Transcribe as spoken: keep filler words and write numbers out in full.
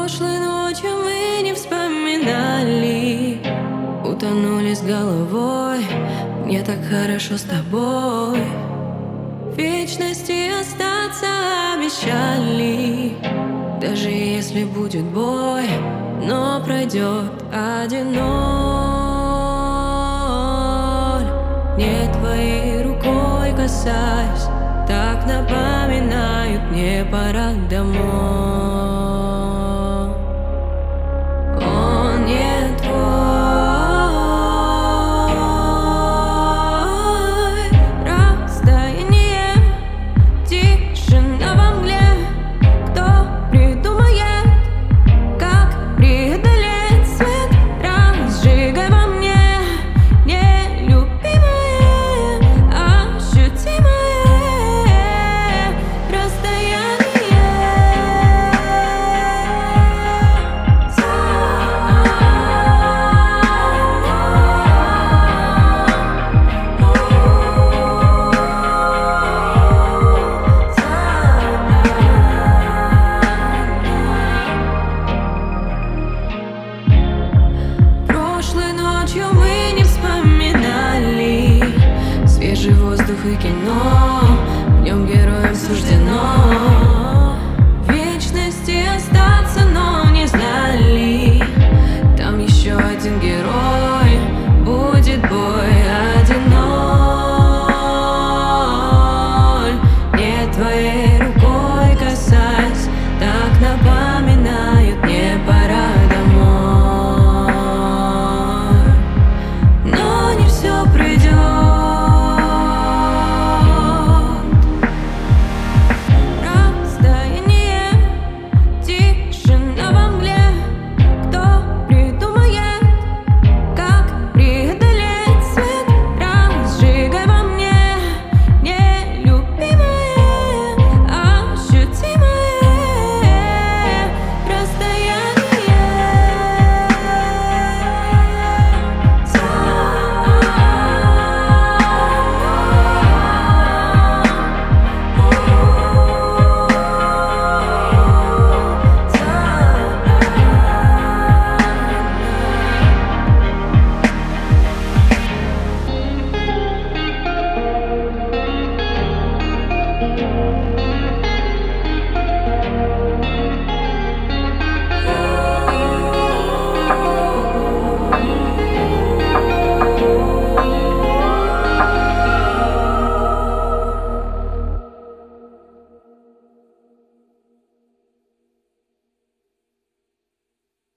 Прошлой ночью мы не вспоминали, утонули с головой. Мне так хорошо с тобой. В вечности остаться обещали, даже если будет бой, но пройдет один ноль. Не твоей рукой касаясь, так напоминают, мне пора домой.